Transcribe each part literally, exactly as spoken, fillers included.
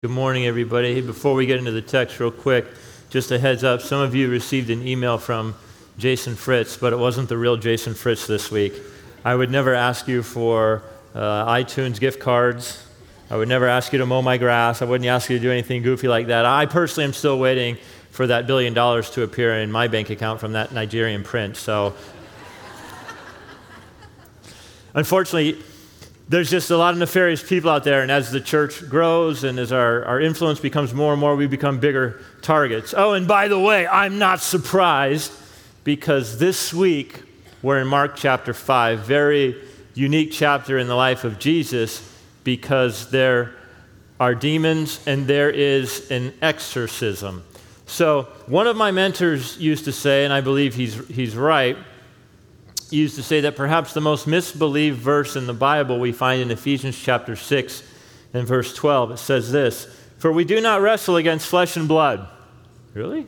Good morning, everybody. Hey, before we get into the text real quick, just a heads up, some of you received an email from Jason Fritz, but it wasn't the real Jason Fritz this week. I would never ask you for uh, iTunes gift cards. I would never ask you to mow my grass. I wouldn't ask you to do anything goofy like that. I personally am still waiting for that billion dollars to appear in my bank account from that Nigerian prince. So, unfortunately, there's just a lot of nefarious people out there, and as the church grows and as our, our influence becomes more and more, we become bigger targets. Oh, and by the way, I'm not surprised because this week we're in Mark chapter five, very unique chapter in the life of Jesus because there are demons and there is an exorcism. So one of my mentors used to say, and I believe he's he's right, used to say that perhaps the most misbelieved verse in the Bible we find in Ephesians chapter six and verse twelve. It says this, "For we do not wrestle against flesh and blood." Really?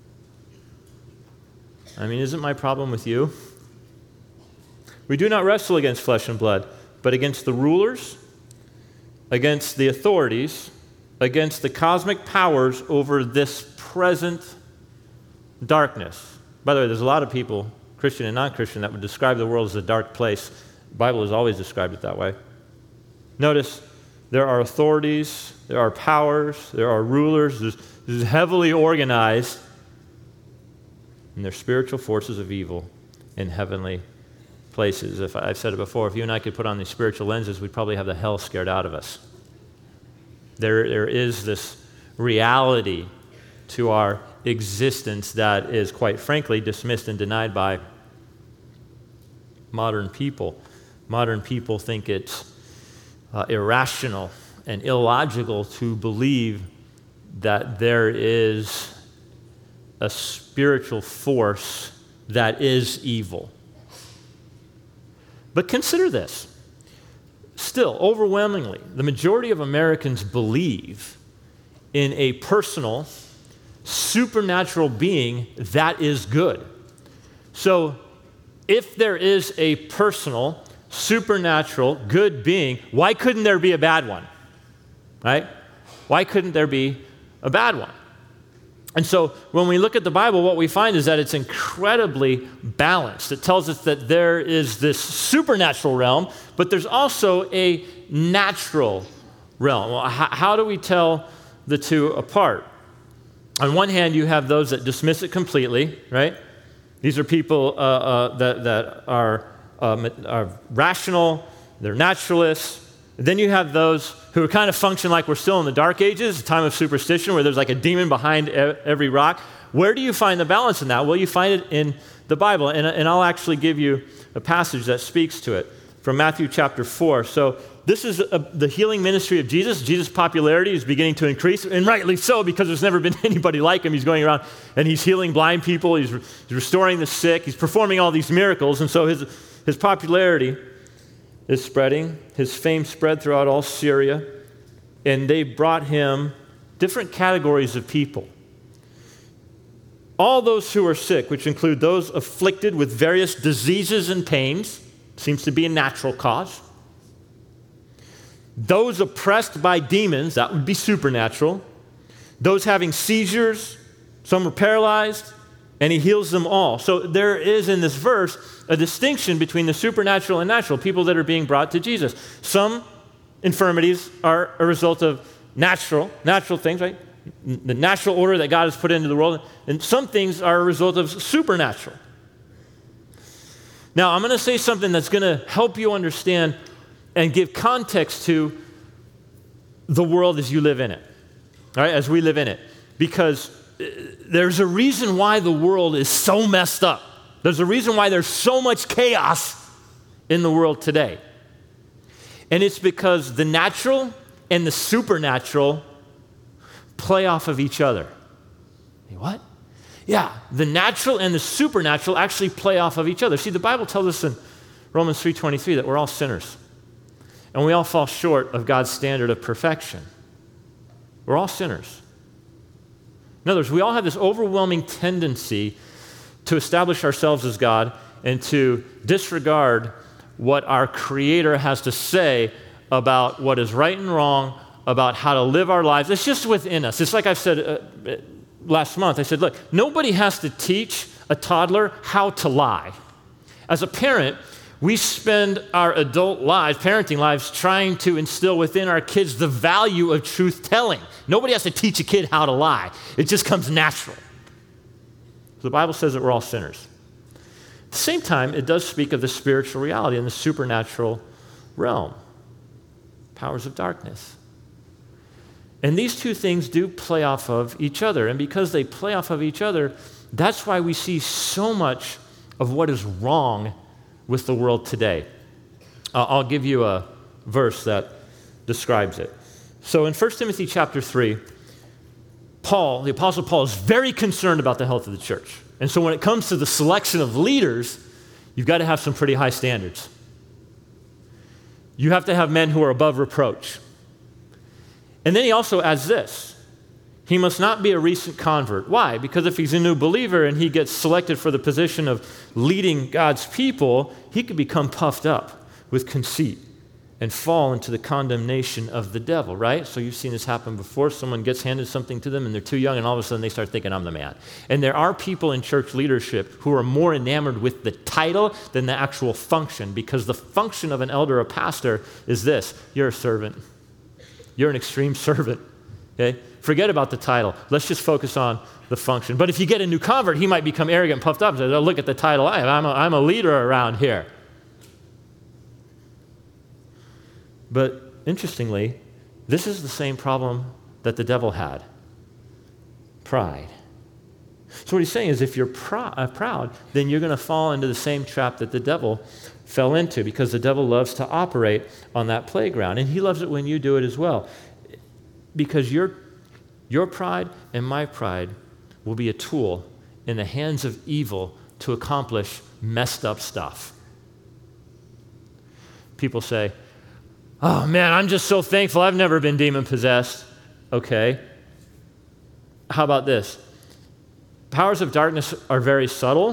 I mean, isn't my problem with you? "We do not wrestle against flesh and blood, but against the rulers, against the authorities, against the cosmic powers over this present darkness." By the way, there's a lot of people, Christian and non-Christian, that would describe the world as a dark place. The Bible has always described it that way. Notice, there are authorities, there are powers, there are rulers. This is heavily organized, and they're spiritual forces of evil in heavenly places. If I've said it before, if you and I could put on these spiritual lenses, we'd probably have the hell scared out of us. There, there is this reality to our existence that is, quite frankly, dismissed and denied by modern people. Modern people think it's uh, irrational and illogical to believe that there is a spiritual force that is evil. But consider this. Still, overwhelmingly, the majority of Americans believe in a personal, supernatural being that is good. So, if there is a personal, supernatural, good being, why couldn't there be a bad one? Right? Why couldn't there be a bad one? And so, when we look at the Bible, what we find is that it's incredibly balanced. It tells us that there is this supernatural realm, but there's also a natural realm. Well, how, how do we tell the two apart? On one hand, you have those that dismiss it completely, right? These are people uh, uh, that, that are, uh, are rational, they're naturalists. Then you have those who kind of function like we're still in the dark ages, a time of superstition where there's like a demon behind every rock. Where do you find the balance in that? Well, you find it in the Bible, and, and I'll actually give you a passage that speaks to it from Matthew chapter four. So this is a, the healing ministry of Jesus. Jesus' popularity is beginning to increase, and rightly so, because there's never been anybody like him. He's going around and he's healing blind people. He's, re- he's restoring the sick. He's performing all these miracles, and so his, his popularity is spreading. His fame spread throughout all Syria, and they brought him different categories of people. All those who are sick, which include those afflicted with various diseases and pains, seems to be a natural cause. Those oppressed by demons, that would be supernatural. Those having seizures, some are paralyzed, and he heals them all. So there is in this verse a distinction between the supernatural and natural, people that are being brought to Jesus. Some infirmities are a result of natural, natural things, right? The natural order that God has put into the world, and some things are a result of supernatural. Now, I'm going to say something that's going to help you understand and give context to the world as you live in it, all right, as we live in it. Because there's a reason why the world is so messed up. There's a reason why there's so much chaos in the world today. And it's because the natural and the supernatural play off of each other. What? Yeah, the natural and the supernatural actually play off of each other. See, the Bible tells us in Romans three twenty-three that we're all sinners. And we all fall short of God's standard of perfection. We're all sinners. In other words, we all have this overwhelming tendency to establish ourselves as God and to disregard what our Creator has to say about what is right and wrong, about how to live our lives. It's just within us. It's like I've said uh, last month. I said, look, nobody has to teach a toddler how to lie. As a parent, we spend our adult lives, parenting lives, trying to instill within our kids the value of truth-telling. Nobody has to teach a kid how to lie. It just comes natural. The Bible says that we're all sinners. At the same time, it does speak of the spiritual reality and the supernatural realm, powers of darkness. And these two things do play off of each other. And because they play off of each other, that's why we see so much of what is wrong with the world today. Uh, I'll give you a verse that describes it. So in First Timothy chapter three, Paul, the Apostle Paul, is very concerned about the health of the church. And so when it comes to the selection of leaders, you've got to have some pretty high standards. You have to have men who are above reproach. And then he also adds this. He must not be a recent convert. Why? Because if he's a new believer and he gets selected for the position of leading God's people, he could become puffed up with conceit and fall into the condemnation of the devil, right? So you've seen this happen before. Someone gets handed something to them and they're too young and all of a sudden they start thinking, I'm the man. And there are people in church leadership who are more enamored with the title than the actual function, because the function of an elder or pastor is this: you're a servant. You're an extreme servant, okay? Forget about the title. Let's just focus on the function. But if you get a new convert, he might become arrogant and puffed up and say, oh, look at the title I have. I'm a, I'm a leader around here. But interestingly, this is the same problem that the devil had: pride. So what he's saying is if you're pr- uh, proud, then you're going to fall into the same trap that the devil fell into, because the devil loves to operate on that playground. And he loves it when you do it as well, because your, your pride and my pride will be a tool in the hands of evil to accomplish messed up stuff. People say, oh man, I'm just so thankful I've never been demon-possessed. Okay. How about this? Powers of darkness are very subtle,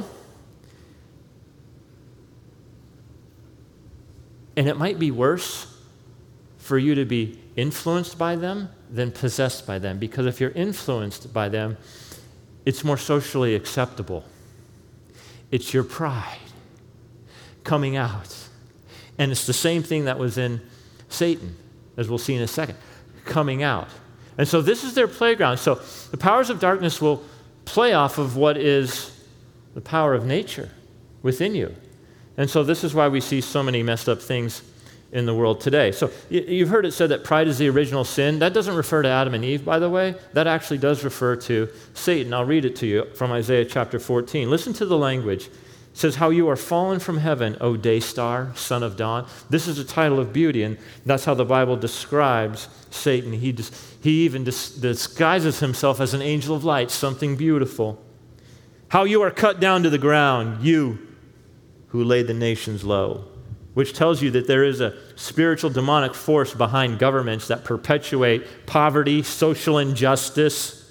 and it might be worse for you to be influenced by them than possessed by them, because if you're influenced by them, it's more socially acceptable. It's your pride coming out. And it's the same thing that was in Satan, as we'll see in a second, coming out. And so this is their playground. So the powers of darkness will play off of what is the power of nature within you. And so this is why we see so many messed up things in the world today. So you've heard it said that pride is the original sin. That doesn't refer to Adam and Eve, by the way. That actually does refer to Satan. I'll read it to you from Isaiah chapter fourteen. Listen to the language. It says, how you are fallen from heaven, O day star, son of dawn. This is a title of beauty, and that's how the Bible describes Satan. He, dis- he even dis- disguises himself as an angel of light, something beautiful. How you are cut down to the ground, you who laid the nations low, which tells you that there is a spiritual demonic force behind governments that perpetuate poverty, social injustice.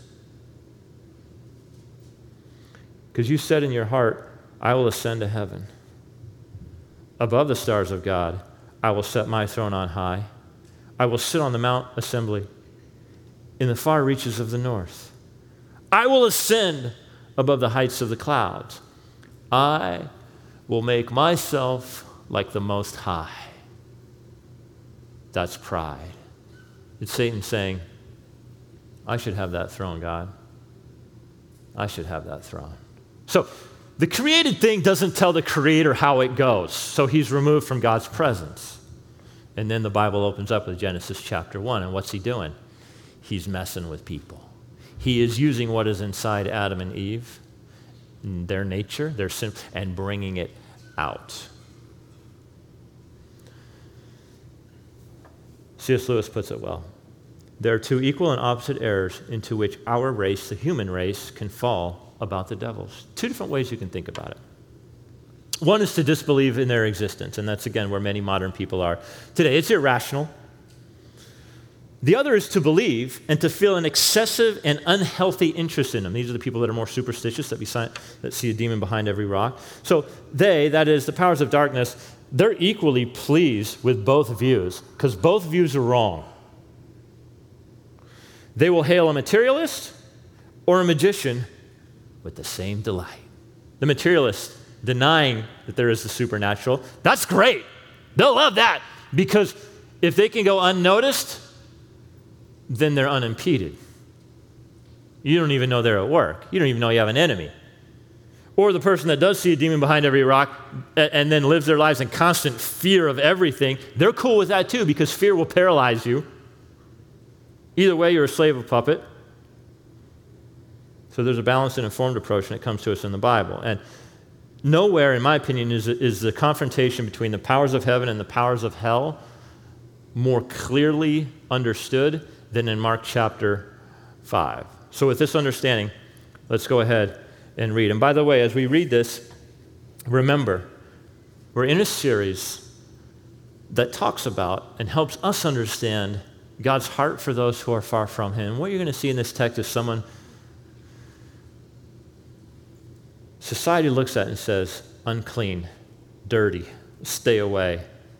Because you said in your heart, I will ascend to heaven. Above the stars of God, I will set my throne on high. I will sit on the Mount Assembly in the far reaches of the north. I will ascend above the heights of the clouds. I will make myself like the Most High. That's pride. It's Satan saying, I should have that throne, God. I should have that throne. So, the created thing doesn't tell the creator how it goes, so he's removed from God's presence. And then the Bible opens up with Genesis chapter one, and what's he doing? He's messing with people. He is using what is inside Adam and Eve, their nature, their sin, and bringing it out. C S Lewis puts it well. There are two equal and opposite errors into which our race, the human race, can fall about the devils. Two different ways you can think about it. One is to disbelieve in their existence, and that's, again, where many modern people are today. It's irrational. The other is to believe and to feel an excessive and unhealthy interest in them. These are the people that are more superstitious, that, beside, that see a demon behind every rock. So they, that is, the powers of darkness, they're equally pleased with both views, because both views are wrong. They will hail a materialist or a magician with the same delight. The materialist denying that there is the supernatural, that's great. They'll love that because if they can go unnoticed, then they're unimpeded. You don't even know they're at work. You don't even know you have an enemy. Or the person that does see a demon behind every rock and then lives their lives in constant fear of everything, they're cool with that too because fear will paralyze you. Either way, you're a slave of a puppet. So there's a balanced and informed approach when it comes to us in the Bible. And nowhere, in my opinion, is, is the confrontation between the powers of heaven and the powers of hell more clearly understood than in Mark chapter five. So with this understanding, let's go ahead and read. And by the way, as we read this, remember, we're in a series that talks about and helps us understand God's heart for those who are far from him. And what you're going to see in this text is someone society looks at and says, unclean, dirty, stay away.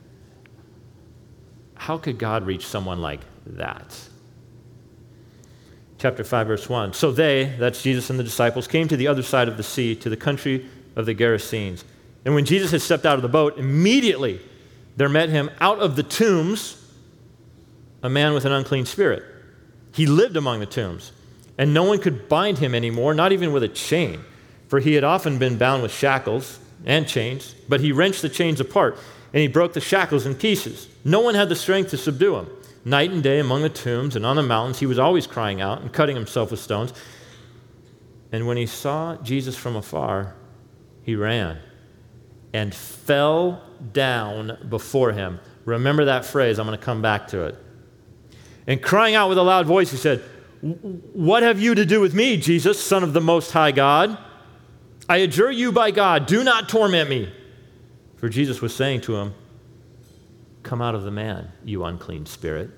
How could God reach someone like that? Chapter five, verse one. So they, that's Jesus and the disciples, came to the other side of the sea, to the country of the Gerasenes. And when Jesus had stepped out of the boat, immediately there met him out of the tombs a man with an unclean spirit. He lived among the tombs, and no one could bind him anymore, not even with a chain, for he had often been bound with shackles and chains, but he wrenched the chains apart, and he broke the shackles in pieces. No one had the strength to subdue him. Night and day among the tombs and on the mountains, he was always crying out and cutting himself with stones. And when he saw Jesus from afar, he ran and fell down before him. Remember that phrase, I'm going to come back to it. And crying out with a loud voice, he said, "What have you to do with me, Jesus, Son of the Most High God? I adjure you by God, do not torment me." For Jesus was saying to him, "Come out of the man, you unclean spirit."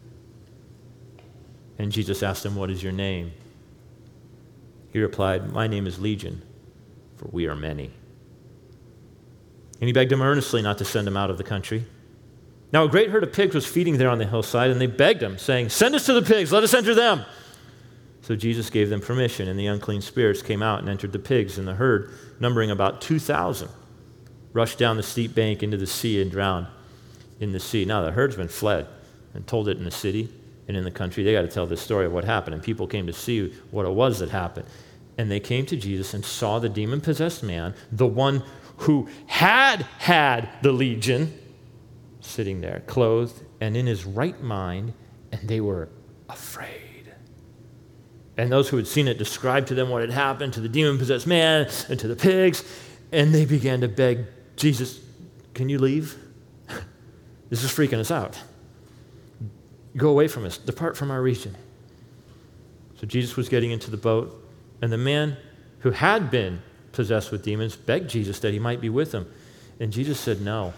And Jesus asked him, "What is your name?" He replied, "My name is Legion, for we are many." And he begged him earnestly not to send him out of the country. Now a great herd of pigs was feeding there on the hillside, and they begged him, saying, "Send us to the pigs, let us enter them." So Jesus gave them permission, and the unclean spirits came out and entered the pigs, and the herd, numbering about two thousand, rushed down the steep bank into the sea and drowned in the sea. Now the herdsmen fled and told it in the city and in the country. They got to tell this story of what happened, and people came to see what it was that happened. And they came to Jesus and saw the demon-possessed man, the one who had had the legion, sitting there, clothed and in his right mind, and they were afraid. And those who had seen it described to them what had happened to the demon-possessed man and to the pigs, and they began to beg Jesus, "Can you leave? This is freaking us out. Go away from us. Depart from our region." So Jesus was getting into the boat, and the man who had been possessed with demons begged Jesus that he might be with him. And Jesus said, "No.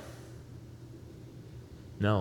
No.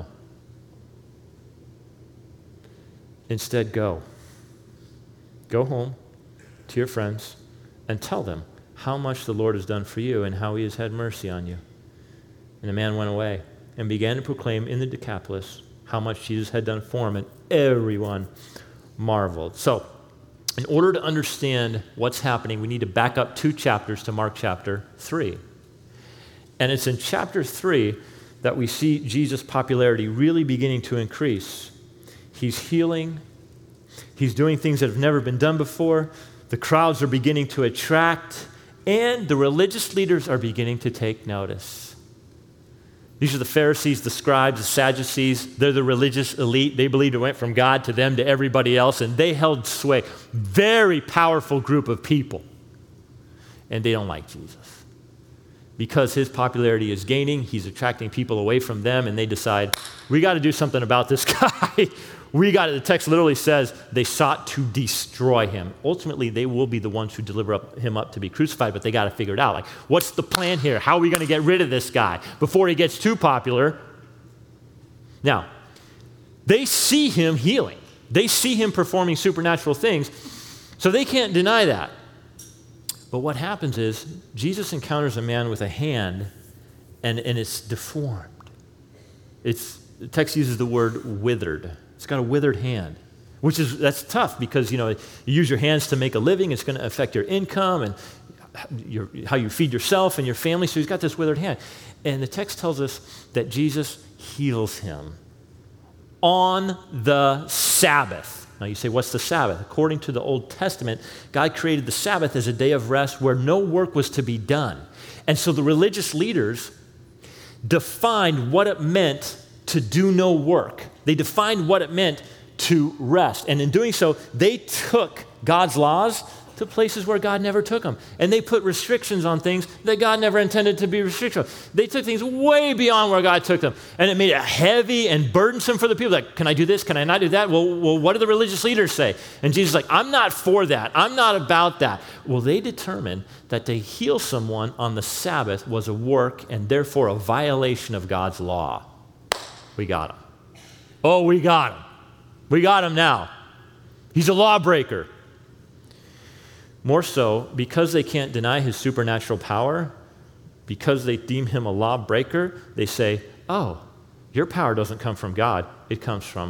Instead, go. Go home to your friends and tell them how much the Lord has done for you and how he has had mercy on you." And the man went away and began to proclaim in the Decapolis how much Jesus had done for him, and everyone marveled. So, in order to understand what's happening, we need to back up two chapters to Mark chapter three. And it's in chapter three that we see Jesus' popularity really beginning to increase. He's healing. He's doing things that have never been done before. The crowds are beginning to attract, and the religious leaders are beginning to take notice. These are the Pharisees, the scribes, the Sadducees. They're the religious elite. They believed it went from God to them to everybody else, and they held sway. Very powerful group of people. And they don't like Jesus. Because his popularity is gaining, he's attracting people away from them, and they decide, we got to do something about this guy. We got it. The text literally says they sought to destroy him. Ultimately, they will be the ones who deliver up, him up to be crucified, but they got to figure it out. Like, what's the plan here? How are we going to get rid of this guy before he gets too popular? Now, they see him healing. They see him performing supernatural things, so they can't deny that. But what happens is Jesus encounters a man with a hand, and, and it's deformed. It's, the text uses the word withered. It's got a withered hand. which is, that's tough because, you know, you use your hands to make a living. It's going to affect your income and your, how you feed yourself and your family. So he's got this withered hand. And the text tells us that Jesus heals him on the Sabbath. Now you say, what's the Sabbath? According to the Old Testament, God created the Sabbath as a day of rest where no work was to be done. And so the religious leaders defined what it meant to do no work. They defined what it meant to rest. And in doing so, they took God's laws to places where God never took them. And they put restrictions on things that God never intended to be restricted. They took things way beyond where God took them. And it made it heavy and burdensome for the people. Like, can I do this? Can I not do that? Well, well, what do the religious leaders say? And Jesus is like, I'm not for that. I'm not about that. Well, they determined that to heal someone on the Sabbath was a work and therefore a violation of God's law. We got him. Oh, we got him. We got him now. He's a lawbreaker. More so, because they can't deny his supernatural power, because they deem him a lawbreaker, they say, oh, your power doesn't come from God. It comes from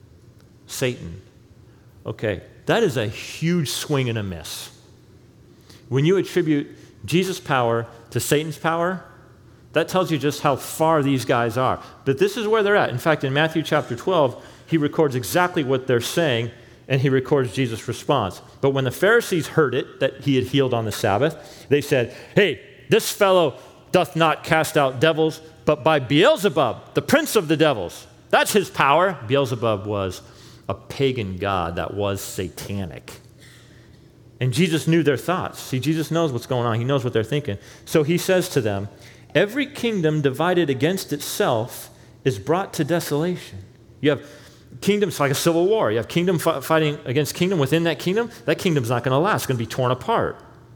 Satan. Okay, that is a huge swing and a miss. When you attribute Jesus' power to Satan's power, that tells you just how far these guys are. But this is where they're at. In fact, in Matthew chapter twelve, he records exactly what they're saying, and he records Jesus' response. But when the Pharisees heard it, that he had healed on the Sabbath, they said, hey, this fellow doth not cast out devils, but by Beelzebub, the prince of the devils. That's his power. Beelzebub was a pagan god that was satanic. And Jesus knew their thoughts. See, Jesus knows what's going on. He knows what they're thinking. So he says to them, every kingdom divided against itself is brought to desolation. You have kingdoms like a civil war. You have kingdom f- fighting against kingdom within that kingdom. That kingdom's not going to last. It's going to be torn apart.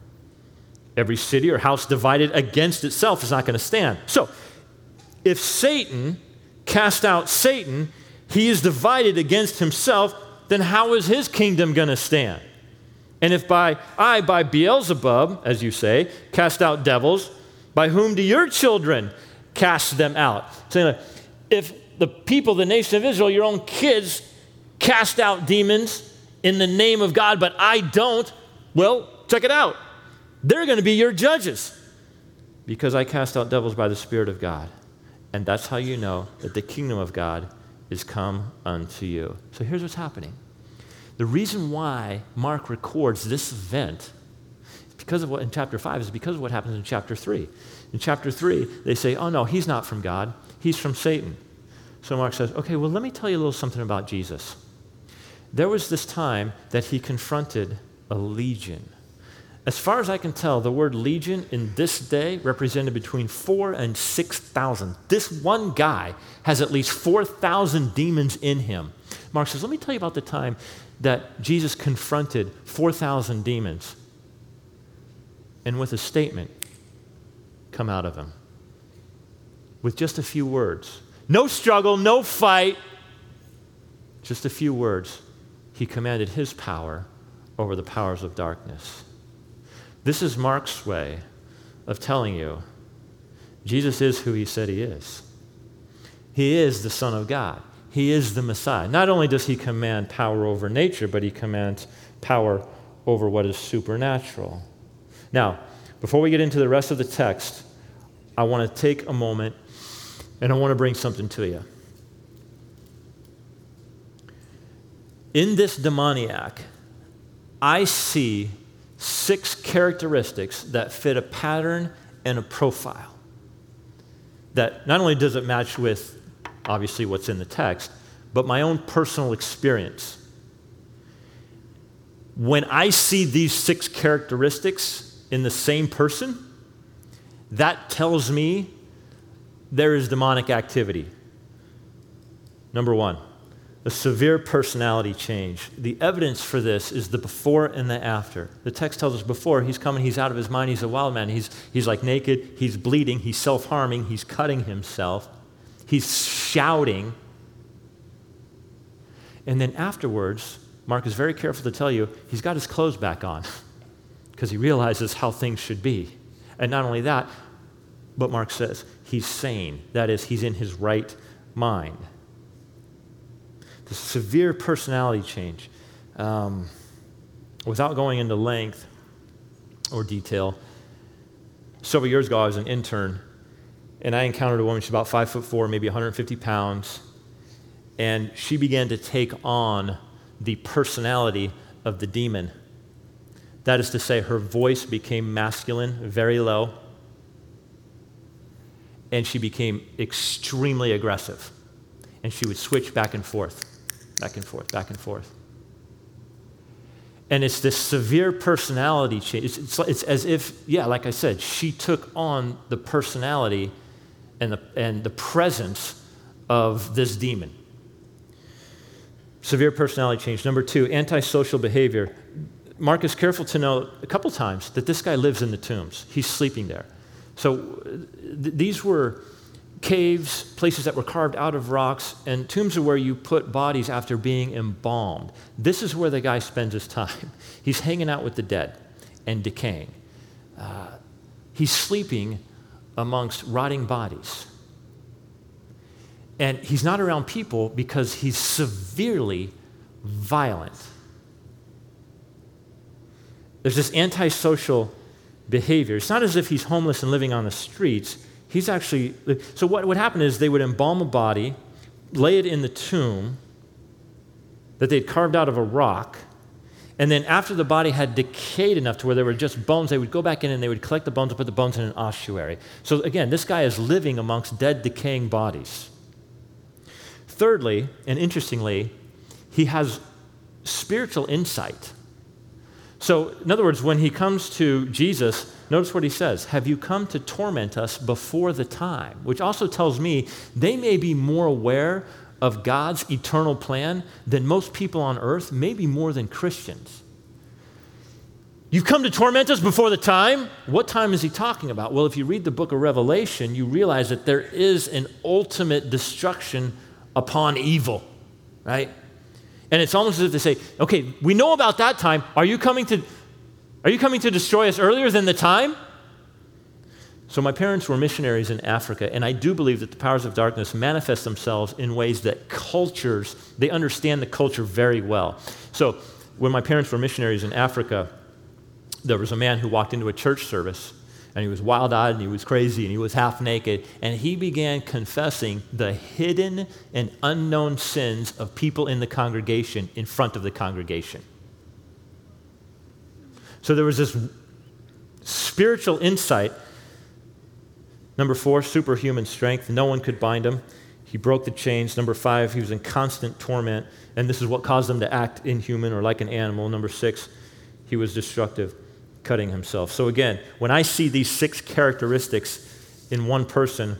Every city or house divided against itself is not going to stand. So, if Satan cast out Satan, he is divided against himself, then how is his kingdom going to stand? And if by I, by Beelzebub, as you say, cast out devils, by whom do your children cast them out? So, if the people, the nation of Israel, your own kids, cast out demons in the name of God, but I don't, well, check it out. They're going to be your judges because I cast out devils by the Spirit of God. And that's how you know that the kingdom of God is come unto you. So here's what's happening. The reason why Mark records this event because of what in chapter five is because of what happens in chapter three. In chapter three, they say, oh no, he's not from God. He's from Satan. So Mark says, okay, well, let me tell you a little something about Jesus. There was this time that he confronted a legion. As far as I can tell, the word legion in this day represented between four and six thousand. This one guy has at least four thousand demons in him. Mark says, let me tell you about the time that Jesus confronted four thousand demons. And with a statement come out of him. With just a few words. No struggle, no fight. Just a few words. He commanded his power over the powers of darkness. This is Mark's way of telling you Jesus is who he said he is. He is the Son of God. He is the Messiah. Not only does he command power over nature, but he commands power over what is supernatural. Now, before we get into the rest of the text, I want to take a moment and I want to bring something to you. In this demoniac, I see six characteristics that fit a pattern and a profile. That not only does it match with, obviously, what's in the text, but my own personal experience. When I see these six characteristics in the same person, that tells me there is demonic activity. Number one, a severe personality change. The evidence for this is the before and the after. The text tells us before, he's coming, he's out of his mind, he's a wild man. He's, he's like naked, he's bleeding, he's self-harming, he's cutting himself, he's shouting. And then afterwards, Mark is very careful to tell you, he's got his clothes back on because he realizes how things should be. And not only that, but Mark says he's sane. That is, he's in his right mind. The the severe personality change. Um, without going into length or detail, several years ago I was an intern, and I encountered a woman. She's about five foot four, maybe one hundred fifty pounds, and she began to take on the personality of the demon. That is to say, her voice became masculine, very low, and she became extremely aggressive. And she would switch back and forth, back and forth, back and forth. And it's this severe personality change. It's, it's, it's as if, yeah, like I said, she took on the personality and the, and the presence of this demon. Severe personality change. Number two, antisocial behavior. Mark is careful to note a couple times that this guy lives in the tombs. He's sleeping there. So th- these were caves, places that were carved out of rocks, and tombs are where you put bodies after being embalmed. This is where the guy spends his time. He's hanging out with the dead and decaying. Uh, he's sleeping amongst rotting bodies. And he's not around people because he's severely violent. There's this antisocial behavior. It's not as if he's homeless and living on the streets. He's actually, so what would happen is they would embalm a body, lay it in the tomb that they'd carved out of a rock, and then after the body had decayed enough to where there were just bones, they would go back in and they would collect the bones and put the bones in an ossuary. So again, this guy is living amongst dead, decaying bodies. Thirdly, and interestingly, he has spiritual insight. So, in other words, when he comes to Jesus, notice what he says, "Have you come to torment us before the time?" Which also tells me they may be more aware of God's eternal plan than most people on earth, maybe more than Christians. You've come to torment us before the time? What time is he talking about? Well, if you read the book of Revelation, you realize that there is an ultimate destruction upon evil, right? And it's almost as if they say, okay, we know about that time. Are you coming to, are you coming to destroy us earlier than the time? So my parents were missionaries in Africa, and I do believe that the powers of darkness manifest themselves in ways that cultures, they understand the culture very well. So when my parents were missionaries in Africa, there was a man who walked into a church service, and he was wild-eyed, and he was crazy, and he was half naked, and he began confessing the hidden and unknown sins of people in the congregation in front of the congregation. So there was this spiritual insight. Number four, superhuman strength. No one could bind him. He broke the chains. Number five, he was in constant torment, and this is what caused him to act inhuman or like an animal. Number six, he was destructive, cutting himself. So again, when I see these six characteristics in one person,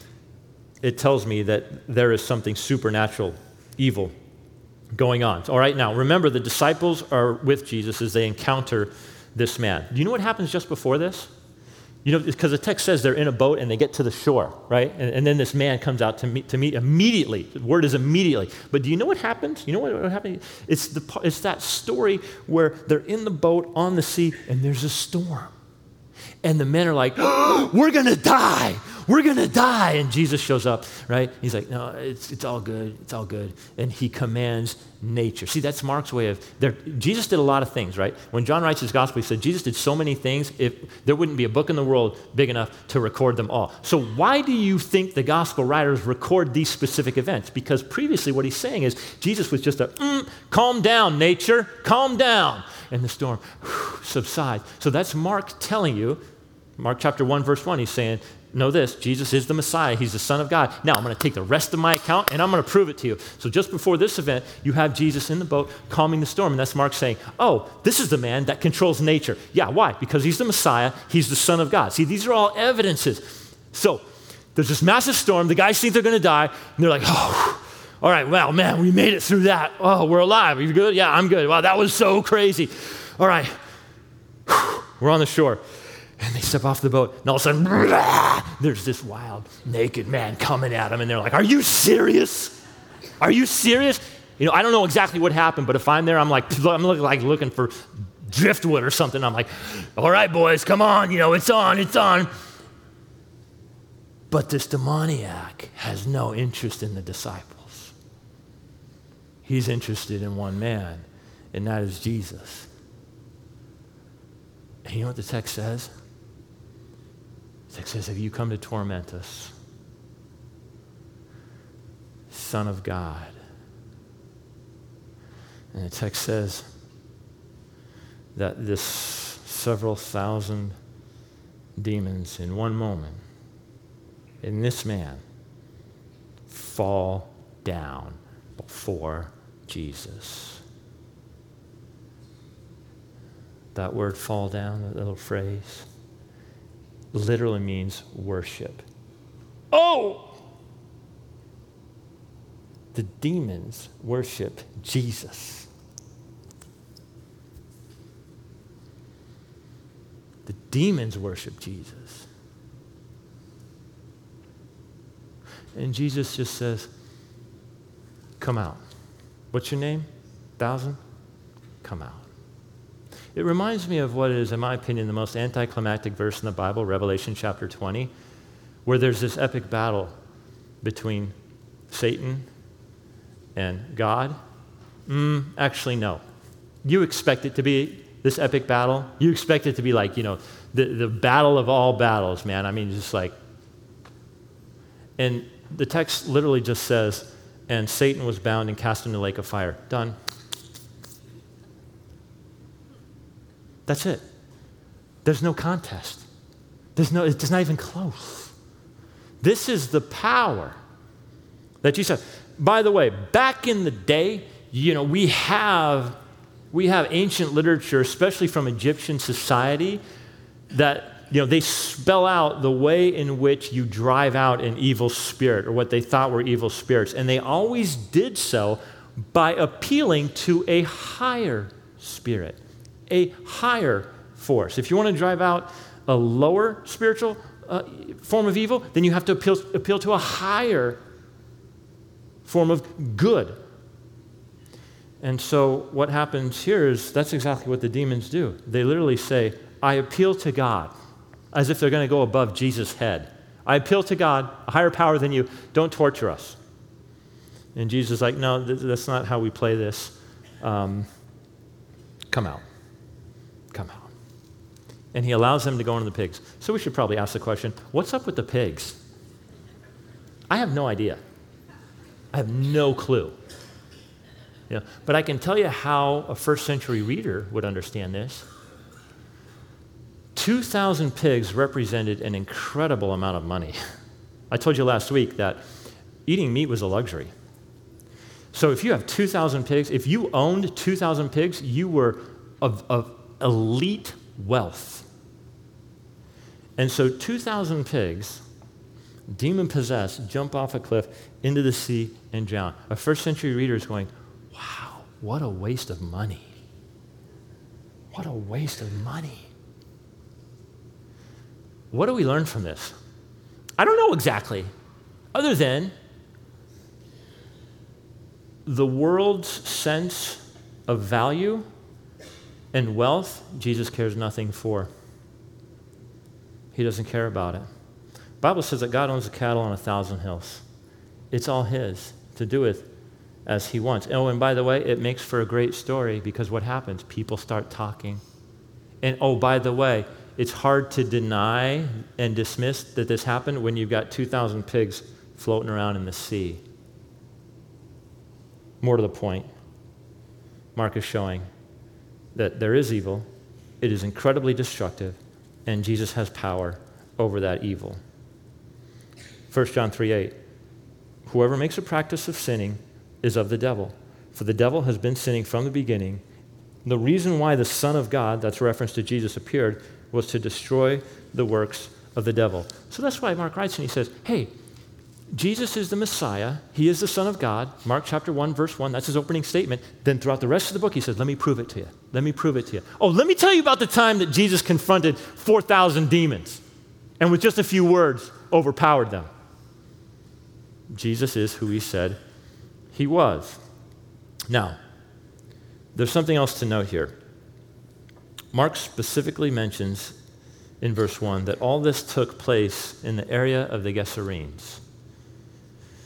it tells me that there is something supernatural, evil going on. All right, now remember, the disciples are with Jesus as they encounter this man. Do you know what happens just before this? You know, because the text says they're in a boat and they get to the shore, right? And, and then this man comes out to meet, to meet immediately. The word is immediately. But do you know what happens? You know what, what happened? It's, the, it's that story where they're in the boat on the sea and there's a storm. And the men are like, oh, we're going to die. We're going to die. And Jesus shows up, right? He's like, no, it's, it's all good. It's all good. And he commands nature. See, that's Mark's way of, there. Jesus did a lot of things, right? When John writes his gospel, he said Jesus did so many things, if there wouldn't be a book in the world big enough to record them all. So why do you think the gospel writers record these specific events? Because previously what he's saying is Jesus was just a, mm, calm down, nature, calm down. And the storm whew, subsides. So that's Mark telling you, Mark chapter one, verse one, he's saying, know this, Jesus is the Messiah. He's the Son of God. Now, I'm going to take the rest of my account, and I'm going to prove it to you. So just before this event, you have Jesus in the boat calming the storm, and that's Mark saying, oh, this is the man that controls nature. Yeah, why? Because he's the Messiah. He's the Son of God. See, these are all evidences. So there's this massive storm. The guys think they're going to die, and they're like, oh, all right, well, man, we made it through that. Oh, we're alive. Are you good? Yeah, I'm good. Wow, that was so crazy. All right, we're on the shore. And they step off the boat, and all of a sudden, blah, there's this wild, naked man coming at them, and they're like, are you serious? Are you serious? You know, I don't know exactly what happened, but if I'm there, I'm like, I'm looking like looking for driftwood or something. I'm like, all right, boys, come on, you know, it's on, it's on. But this demoniac has no interest in the disciples. He's interested in one man, and that is Jesus. And you know what the text says? The text says, have you come to torment us, Son of God? And the text says that this several thousand demons in one moment, in this man, fall down before Jesus. That word fall down, that little phrase, literally means worship. Oh! The demons worship Jesus. The demons worship Jesus. And Jesus just says, come out. What's your name? Thousand? Come out. It reminds me of what is, in my opinion, the most anticlimactic verse in the Bible, Revelation chapter twenty, where there's this epic battle between Satan and God. Mm, actually, no. You expect it to be this epic battle. You expect it to be like, you know, the, the battle of all battles, man. I mean, just like, and the text literally just says, and Satan was bound and cast into the lake of fire. Done. That's it. There's no contest. There's no, it's not even close. This is the power that Jesus. By the way, back in the day, you know, we have we have ancient literature, especially from Egyptian society, that, you know, they spell out the way in which you drive out an evil spirit or what they thought were evil spirits. And they always did so by appealing to a higher spirit, a higher force. If you want to drive out a lower spiritual uh, form of evil, then you have to appeal, appeal to a higher form of good. And so what happens here is that's exactly what the demons do. They literally say, I appeal to God, as if they're going to go above Jesus' head. I appeal to God, a higher power than you. Don't torture us. And Jesus is like, no, th- that's not how we play this. Um, come out. Come out. And he allows them to go into the pigs. So we should probably ask the question, what's up with the pigs? I have no idea. I have no clue. You know, but I can tell you how a first century reader would understand this. two thousand pigs represented an incredible amount of money. I told you last week that eating meat was a luxury. So if you have two thousand pigs, if you owned two thousand pigs, you were of, of elite wealth. And so two thousand pigs, demon-possessed, jump off a cliff into the sea and drown. A first century reader is going, wow, what a waste of money. What a waste of money. What do we learn from this? I don't know exactly, other than the world's sense of value and wealth, Jesus cares nothing for. He doesn't care about it. The Bible says that God owns the cattle on a thousand hills. It's all his to do with as he wants. Oh, and by the way, it makes for a great story because what happens? People start talking. And oh, by the way, it's hard to deny and dismiss that this happened when you've got two thousand pigs floating around in the sea. More to the point, Mark is showing that there is evil, it is incredibly destructive, and Jesus has power over that evil. First John three eight, whoever makes a practice of sinning is of the devil, for the devil has been sinning from the beginning. The reason why the Son of God, that's a reference to Jesus, appeared was to destroy the works of the devil. So that's why Mark writes and he says, hey, Jesus is the Messiah. He is the Son of God. Mark chapter one, verse one, that's his opening statement. Then throughout the rest of the book, he says, let me prove it to you. Let me prove it to you. Oh, let me tell you about the time that Jesus confronted four thousand demons and with just a few words overpowered them. Jesus is who he said he was. Now, there's something else to note here. Mark specifically mentions in verse one that all this took place in the area of the Gerasenes.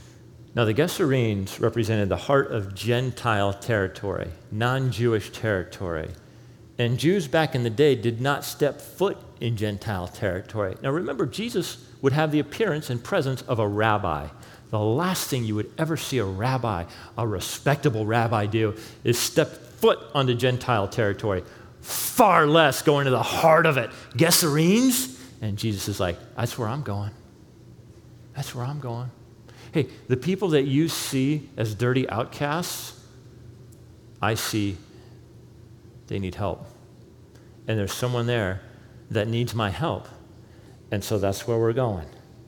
Now, the Gerasenes represented the heart of Gentile territory, non-Jewish territory. And Jews back in the day did not step foot in Gentile territory. Now, remember, Jesus would have the appearance and presence of a rabbi. The last thing you would ever see a rabbi, a respectable rabbi, do is step foot onto Gentile territory. Far less going to the heart of it. Gerasenes? And Jesus is like, that's where I'm going. That's where I'm going. Hey, the people that you see as dirty outcasts, I see they need help. And there's someone there that needs my help. And so that's where we're going.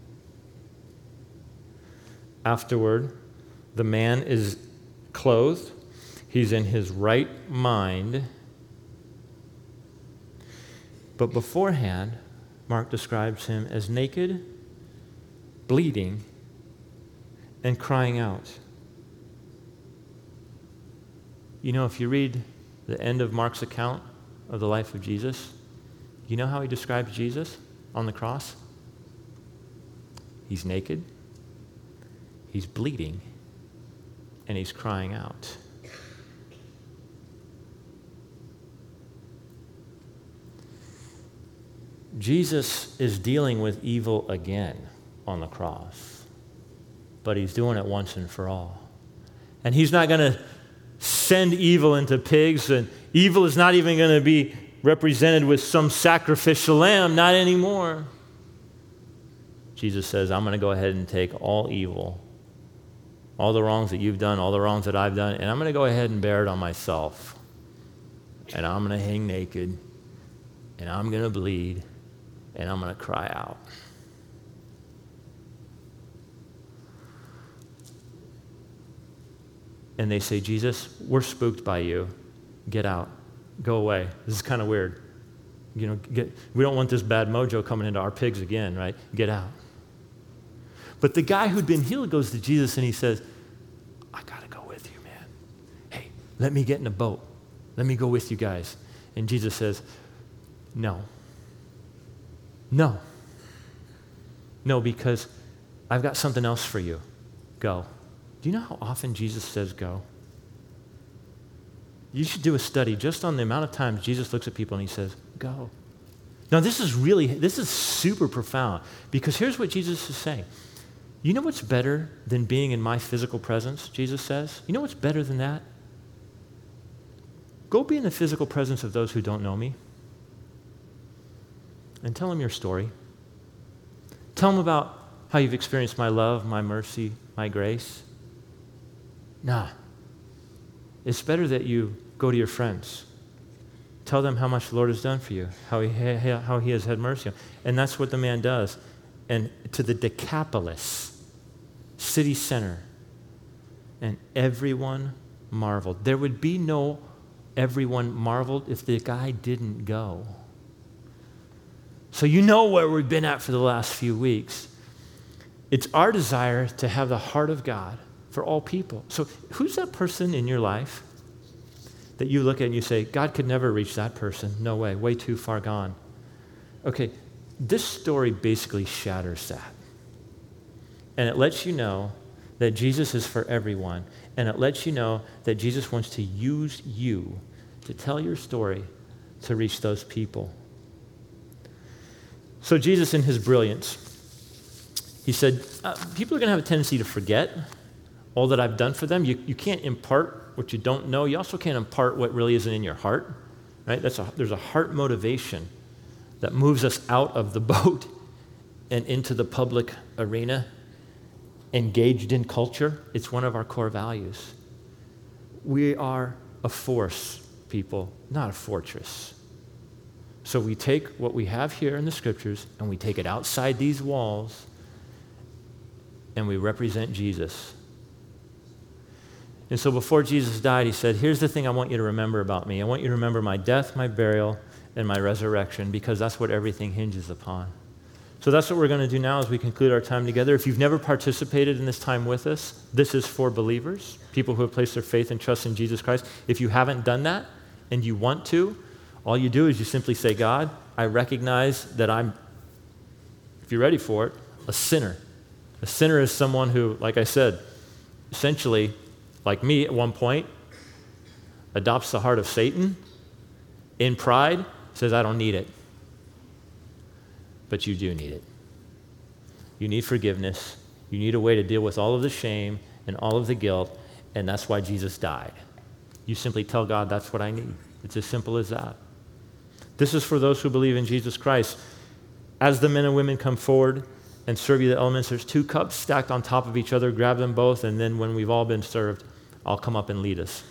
Afterward, the man is clothed. He's in his right mind. But beforehand, Mark describes him as naked, bleeding, and crying out. You know, if you read the end of Mark's account of the life of Jesus, you know how he describes Jesus on the cross? He's naked, he's bleeding, and he's crying out. Jesus is dealing with evil again on the cross, but he's doing it once and for all. And he's not going to send evil into pigs, and evil is not even going to be represented with some sacrificial lamb, not anymore. Jesus says, I'm going to go ahead and take all evil, all the wrongs that you've done, all the wrongs that I've done, and I'm going to go ahead and bear it on myself. And I'm going to hang naked, and I'm going to bleed, and I'm going to cry out. And they say, Jesus, we're spooked by you. Get out. Go away. This is kind of weird. You know, get, we don't want this bad mojo coming into our pigs again, right? Get out. But the guy who'd been healed goes to Jesus and he says, I got to go with you, man. Hey, let me get in a boat. Let me go with you guys. And Jesus says, no. No. No, because I've got something else for you. Go. Do you know how often Jesus says go? You should do a study just on the amount of times Jesus looks at people and he says, go. Now, this is really, this is super profound, because here's what Jesus is saying. You know what's better than being in my physical presence, Jesus says? You know what's better than that? Go be in the physical presence of those who don't know me and tell them your story. Tell them about how you've experienced my love, my mercy, my grace. Nah. It's better that you go to your friends. Tell them how much the Lord has done for you, how he, ha- how he has had mercy on you. And that's what the man does. And to the Decapolis, city center, and everyone marveled. There would be no everyone marveled if the guy didn't go. So you know where we've been at for the last few weeks. It's our desire to have the heart of God for all people. So who's that person in your life that you look at and you say, God could never reach that person? No way, way too far gone. Okay, this story basically shatters that. And it lets you know that Jesus is for everyone. And it lets you know that Jesus wants to use you to tell your story to reach those people. So Jesus, in his brilliance, he said, uh, people are going to have a tendency to forget all that I've done for them. You, you can't impart what you don't know. You also can't impart what really isn't in your heart, right? That's a, there's a heart motivation that moves us out of the boat and into the public arena, engaged in culture. It's one of our core values. We are a force, people, not a fortress. So we take what we have here in the scriptures and we take it outside these walls and we represent Jesus. And so before Jesus died, he said, here's the thing I want you to remember about me. I want you to remember my death, my burial, and my resurrection, because that's what everything hinges upon. So that's what we're going to do now as we conclude our time together. If you've never participated in this time with us, this is for believers, people who have placed their faith and trust in Jesus Christ. If you haven't done that and you want to, all you do is you simply say, God, I recognize that I'm, if you're ready for it, a sinner. A sinner is someone who, like I said, essentially, like me at one point, adopts the heart of Satan in pride, says, I don't need it. But you do need it. You need forgiveness. You need a way to deal with all of the shame and all of the guilt, and that's why Jesus died. You simply tell God, that's what I need. It's as simple as that. This is for those who believe in Jesus Christ. As the men and women come forward and serve you the elements, there's two cups stacked on top of each other. Grab them both, and then when we've all been served, I'll come up and lead us.